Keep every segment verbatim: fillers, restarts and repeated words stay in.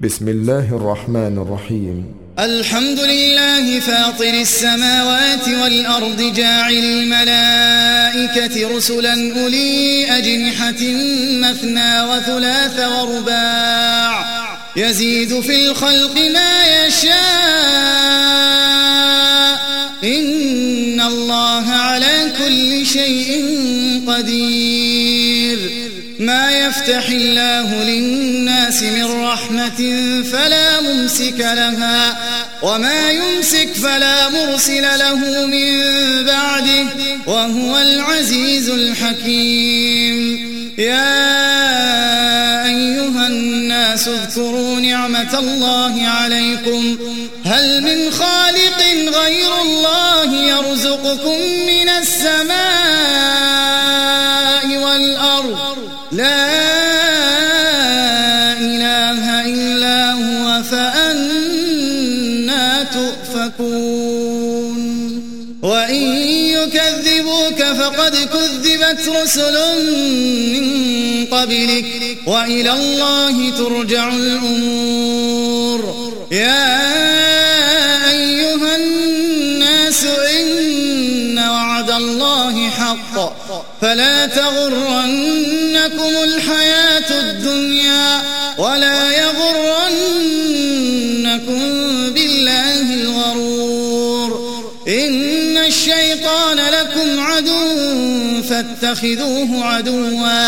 بسم الله الرحمن الرحيم. الحمد لله فاطر السماوات والأرض جاعل الملائكة رسلا أولي أجنحة مثنى وثلاث ورباع يزيد في الخلق ما يشاء إن الله على كل شيء قدير. ما يفتح الله للناس من رحمة فلا ممسك لها وما يمسك فلا مرسل له من بعده وهو العزيز الحكيم. يا أيها الناس اذكروا نعمة الله عليكم هل من خالق غير الله يرزقكم من السماء والأرض لا إله إلا هو فأنى تؤفكون. وإن يكذبوك فقد كذبت رسل من قبلك وإلى الله ترجع الأمور. يا أيها الناس إن وعد الله حق فلا تغرنكم الحياة الدنيا ولا يغرنكم بالله الغرور. إن الشيطان لكم عدو فاتخذوه عدوا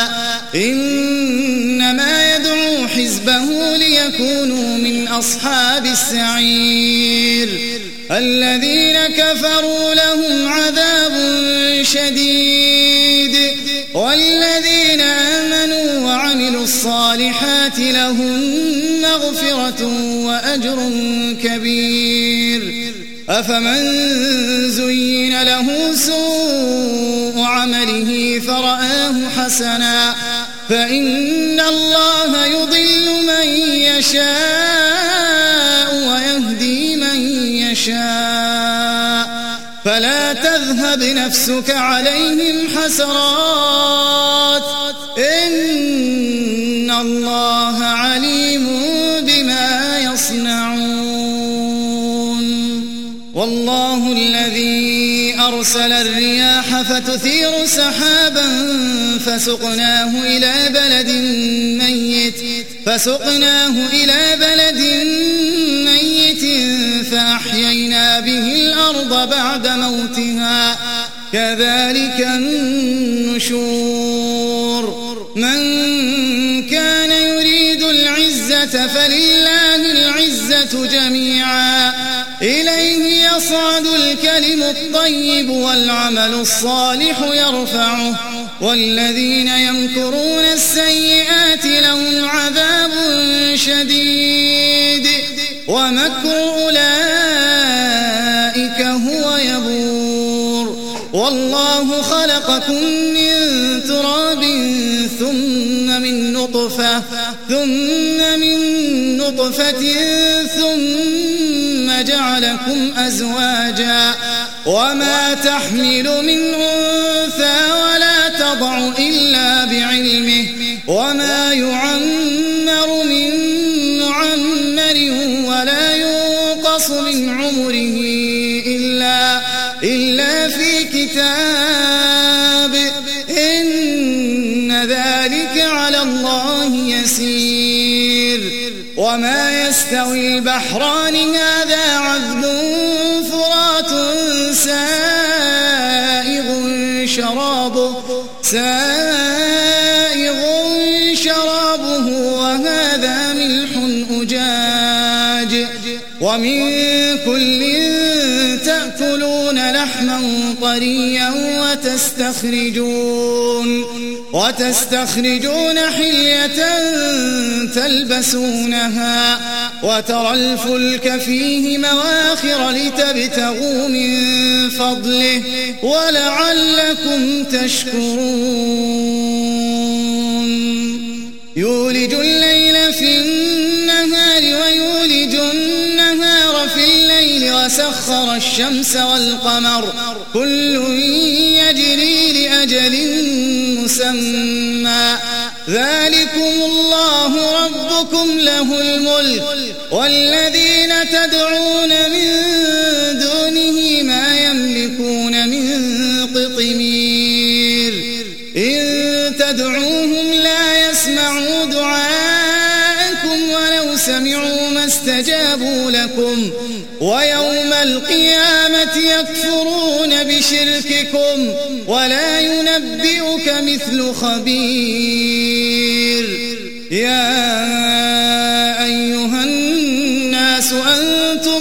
إنما يدعو حزبه ليكونوا من أصحاب السعير. الذين كفروا لهم عذاب شديد والذين آمنوا وعملوا الصالحات لهم مغفرة وأجر كبير. أفمن زين له سوء عمله فرآه حسنا فإن الله يضل من يشاء ويهدي من يشاء فلا تذهب نفسك عليهم حسرات إن الله عليم بما يصنعون. والله الذي أرسل الرياح فتثير سحابا فسقناه إلى بلد ميت فسقناه إلى بلد ميت فأحيينا به الأرض بعد موتها كذلك النشور. من كان يريد العزة فلله العزة جميعا إليه يصعد الكلم الطيب والعمل الصالح يرفعه والذين يمكرون السيئات لهم عذاب شديد ومكر أولئك هو يبور. والله خلقكم من تراب ثم من نطفة ثم من نطفة ثم جعلكم أزواجا وما تحمل من أنثى ولا تضع إلا بعلمه وما يعمر من معمر ولا ينقص من عمره إلا, إلا في كتاب إن ذلك على الله يسير. وما يستوي البحران هذا عذب فرات سائغ شرابه سائغ شرابه وهذا ملح أجاج ومن كل تأكلون لحما طريا وتستخرجون وتستخرجون حلية تلبسونها وترى الفلك فيه مواخر لتبتغوا من فضله ولعلكم تشكرون. يولج الليل في النهار ويولج النهار في الليل وسخر الشمس والقمر كل يجري لأجل مسمى ذلكم الله ربكم له الملك والذين تدعون من دونه ما يملكون من قطمير إن تدعوهم لا يسمعوا دعاءكم ولو سمعوا ما استجابوا لكم ويوم القيامة يكفرون بشرككم ولا ينبئك مثل خبير يا أيها الناس أنتم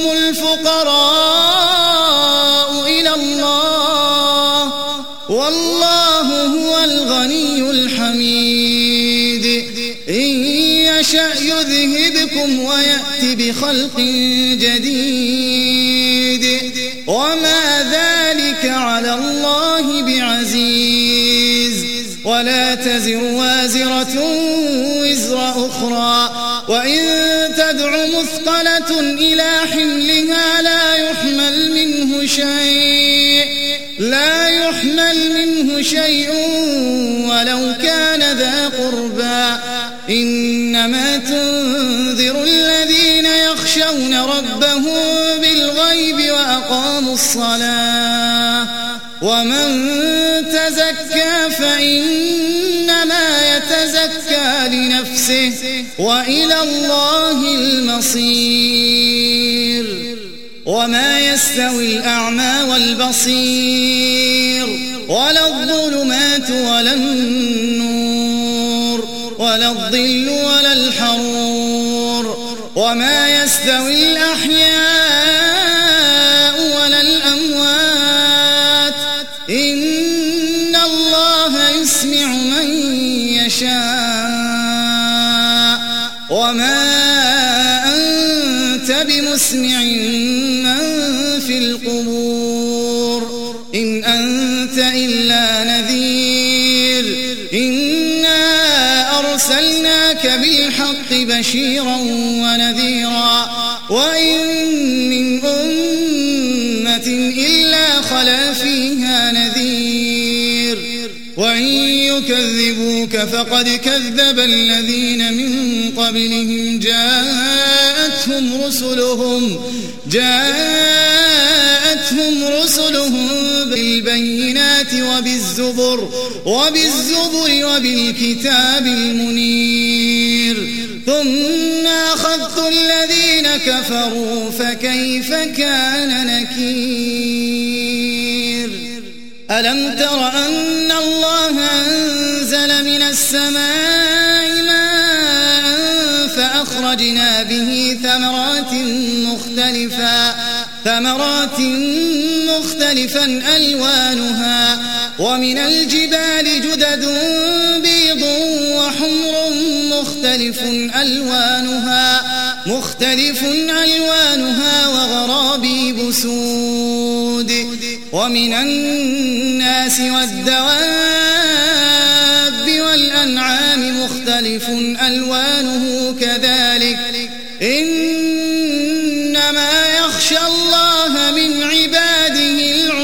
الفقراء إلى الله والله هو الغني الحميد إن يشأ يذهبكم ويأتي بخلق جديد وما ذلك على الله بعزيز ولا تزر وازرة وزر أخرى وإن تدع مثقلة إلى حملها لا يحمل منه شيء لا يحمل منه شيء ولو كان ذا قربى إنما تنذر الذين يخشون ربهم بالغيب وأقاموا الصلاة ومن تزكى فإنما يتزكى لنفسه وإلى الله المصير وما يستوي الأعمى والبصير ولا الظلمات ولا النور ولا الظل ولا الحرور وما يستوي الأحياء ولا الأموات إن الله يسمع من يشاء وما أنت بمسمع من في القبور إن أنت إلا نذير إنا أرسلناك بالحق بشيرا ونذيرا وإن من أمة إلا خلا فيها نذير وإن يكذبوك فقد كذب الذين من قبلهم جاءتهم رسلهم جاءتهم رسلهم بالبينات وبالزبر وبالزبر وبالكتاب المنير ثم أخذت الذين كفروا فكيف كان نكير ألم تر أن الله أنزل من السماء ماء فأخرجنا به ثمرات مختلفا ثمرات مختلفا ألوانها ومن الجبال جدد بيض وحمر مختلف ألوانها مختلف ألوانها وغرابيب سود ومن الناس والدواب والأنعام مختلف ألوانه كذلك إنما يخشى الله من عباده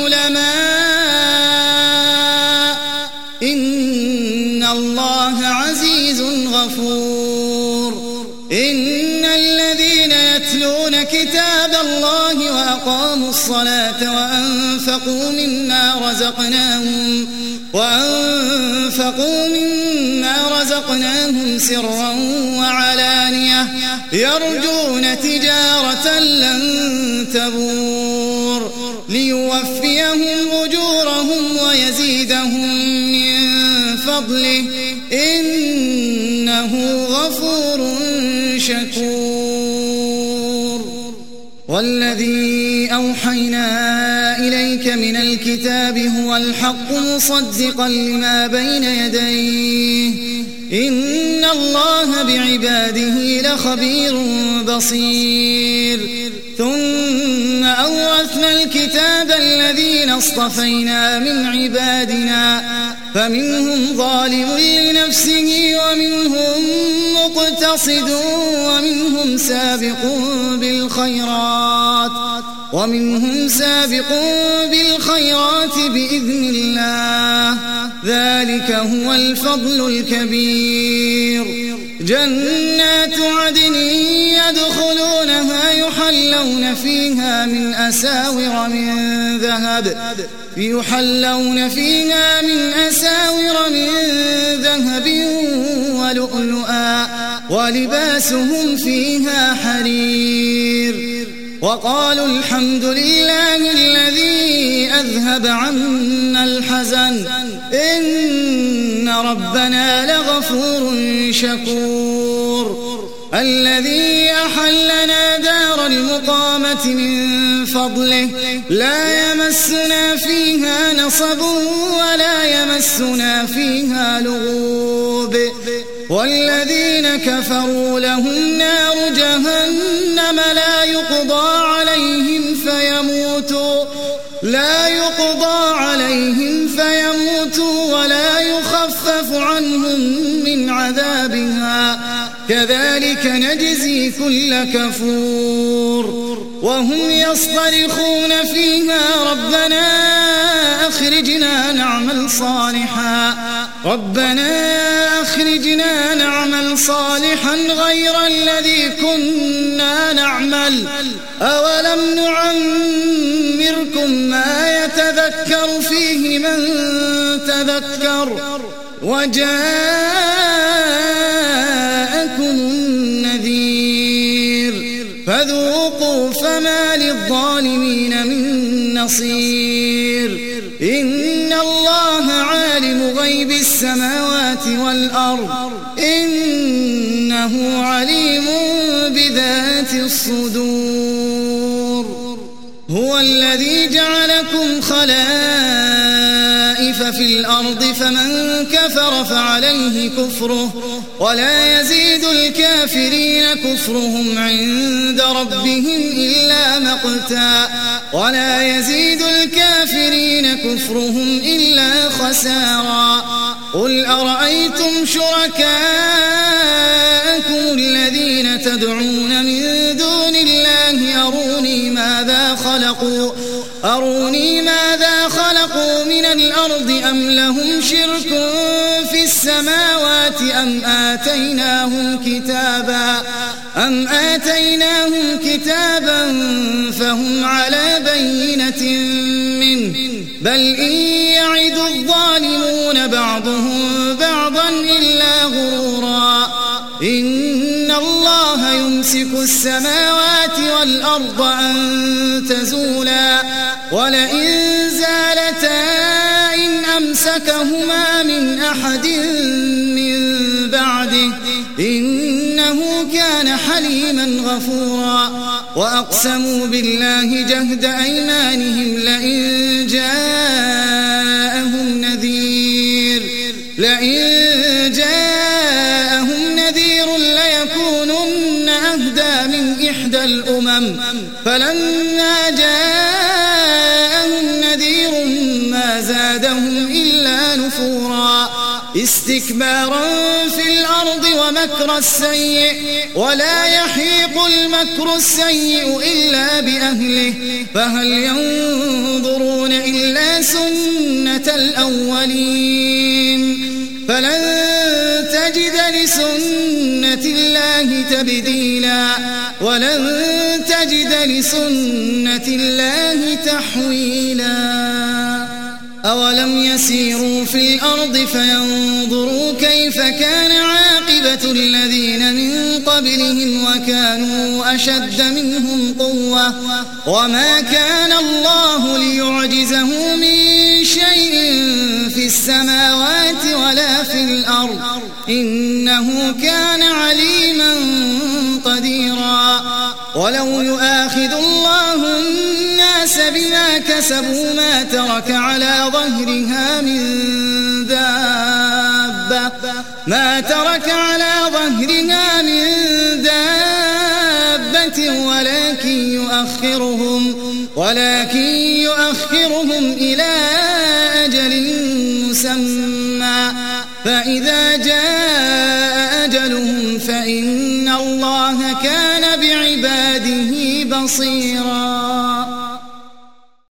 العلماء إن الله عزيز غفور إن الذين يتلون كتاب الله وأقاموا الصلاة وأنفقوا مما رزقناهم وأنفقوا مما رزقناهم سرا وعلانية يرجون تجارة لن تبور ليوفيهم أجورهم ويزيدهم من فضله إنه غفور شكور والذي أوحينا إليك من الكتاب هو الحق مصدقا لما بين يديه إن الله بعباده لخبير بصير ثم أورثنا الكتاب الذين اصطفينا من عبادنا فمنهم ظالم لنفسه ومنهم مقتصد ومنهم سابق بالخيرات ومنهم سابق بالخيرات بإذن الله ذلك هو الفضل الكبير. جنات عدن يدخلونها يحلون فيها من أساور من ذهب يحلون فيها من أساور من ذهب ولؤلؤا ولباسهم فيها حرير. وقالوا الحمد لله الذي أذهب عنا الحزن إن ربنا لغفور شكور. الذي أحلنا دار المقامة من فضله لا يمسنا فيها نصب ولا يمسنا فيها لغوب. والذين كفروا لهم نار جهنم لا يقضى عليهم فيموتوا لا يقضى عليهم فيموتوا ولا يخفف عنهم من عذابها كذلك نجزي كل كفور. وهم يصطرخون فيها ربنا أخرجنا نعمل صالحا ربنا أخرجنا نعمل صالحا غير الذي كنا نعمل أولم نعمركم ما يتذكر فيه من تذكر وجاءكم النذير فذوقوا فما للظالمين من نصير. إن الله عالم غيب السماوات والأرض إنه عليم بذات الصدور. هو الذي جعلكم خلائف في الأرض فمن كفر فعليه كفره ولا يزيد الكافرين كفرهم عند ربهم إلا مقتا ولا يزيد الكافرين كفرهم إلا خسارا. قل أرأيتم شركاءكم الذين تدعون من دون الله أروني ماذا خلقوا أروني ماذا خلقوا من الأرض أم لهم شرك في السماوات أم آتيناهم كتابا أم آتيناهم كتابا فهم على بينة منه بل إن يعد الظالمون بعضهم بعضا إلا غرورا. إن الله يمسك السماوات والأرض أن تزولا ولئن زالتا إن أمسكهما من أحد من بعده إنه كان حليما غفورا. وأقسموا بالله جهد أيمانهم لئن جاءهم نذير لئن جاءهم نذير ليكونن أهدى من إحدى الأمم فلما جاءهم نذير ما زادهم إلا نفورا. استكبارا في الأرض ومكر السيء ولا يحيق المكر السيء إلا بأهله فهل ينظرون إلا سنة الأولين فلن تجد لسنة الله تبديلا ولن تجد لسنة الله تحويلا. أولم يسيروا في الأرض فينظروا كيف كان عاقبة الذين من قبلهم وكانوا أشد منهم قوة وما كان الله ليعجزه من شيء في السماوات ولا في الأرض إنه كان عليما قديرا. ولو يؤاخذ الله الناس بما كسبوا ما ترك على ظهرها من دابة ما ترك على ظهرها من دابة ولكن يؤخرهم ولكن يؤخرهم إلى أجل مسمى فإذا جاء أجلهم فإن الله كان بعباده بصيرا.